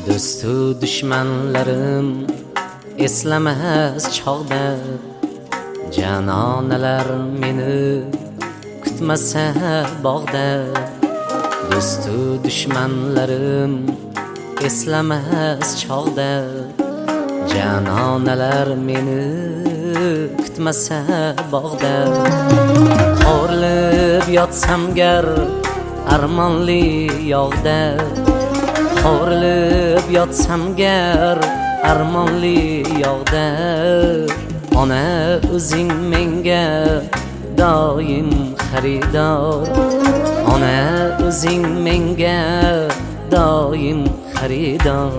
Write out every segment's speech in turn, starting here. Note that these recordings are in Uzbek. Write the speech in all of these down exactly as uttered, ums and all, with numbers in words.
Do'stu dushmanlarim eslamas chog'da, janonalar meni kutmasa bog'da. Do'stu dushmanlarim eslamas chog'da, janonalar meni kutmasa bog'da. Qo'rilib yotsam gar armonli yog'da, qo'rilib yotsam gar armonli yog'da. Ona o'zing menga doim xaridor, ona o'zing menga doim xaridor.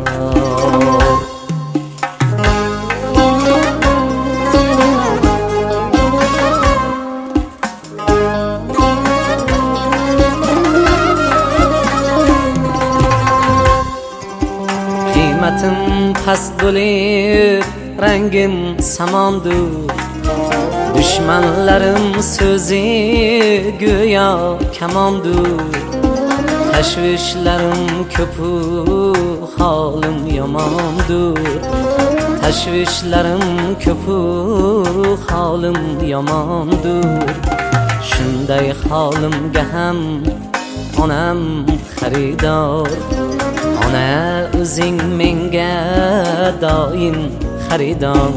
Qiymatim past bo'lib, rangim samondur. Dushmanlarim so'zi go'yo kamondur. Tashvishlarim ko'pu, holim yomondur. Tashvishlarim ko'pu, holim yomondur. Shunday holimga ham onam xaridor, ona o'zing menga doim xaridor.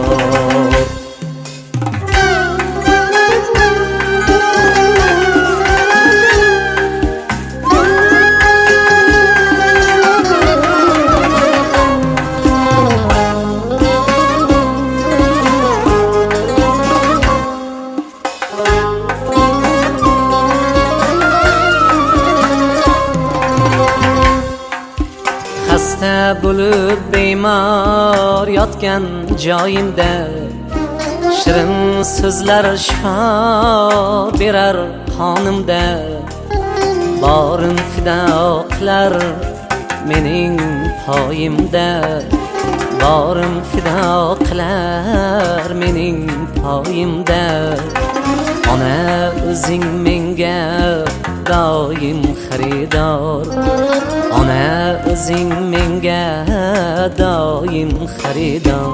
Xasta bo'lib bemor yotgan joyimda, shirin so'zlar shifo berar qonimda. Borim fido qilar mening poyimda, borim fido qilar mening poyimda. Ona o'zing menga doim xaridor, ona o'zing menga doim xaridor.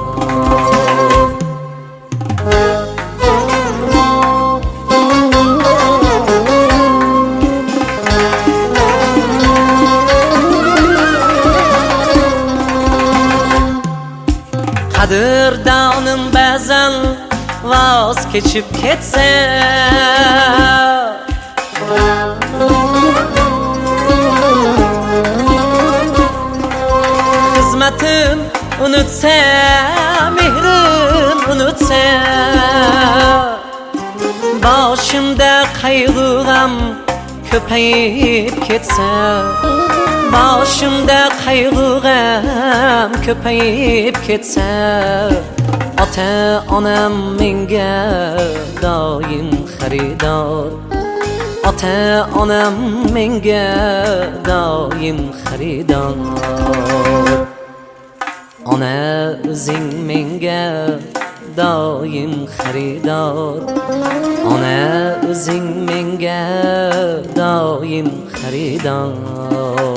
Qadrdonim ba'zan voz kechib ketsa, xizmatim unutsa, mehrim unutsa, boshimda qayg'u g'am ko'payib ketsa, boshimda qayg'u g'am ko'payib ketsa. Ota onam menga doim xaridor, ota onam menga doim xaridor. Ona o'zing menga doim xaridor, ona o'zing menga doim xaridor.